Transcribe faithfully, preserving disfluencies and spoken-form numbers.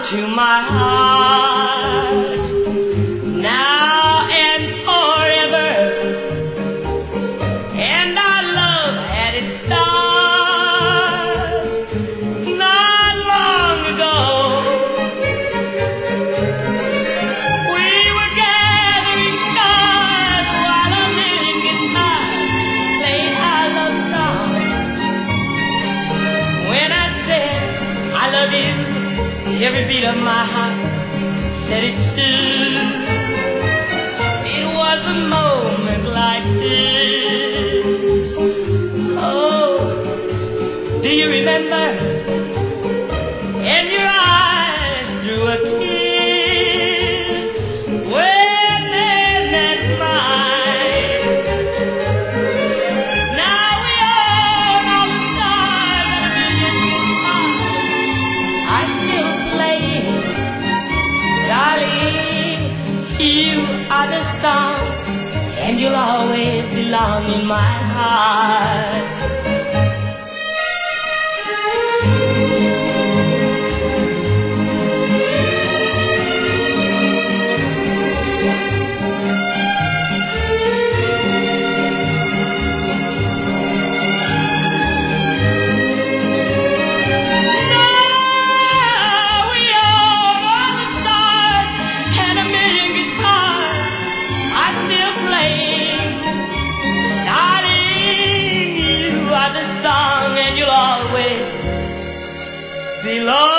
to my heart now and forever, and our love had its start not long ago. We were gathering stars while a million guitars played our love song. When I said I love you, every beat of my heart said it too. It was a moment like this. Oh, do you remember? And your eyes threw a kiss when they met mine. Now we own all the stars and a million guitars are still playing. Darling, you are the song, and you'll always belong in my heart. Belong.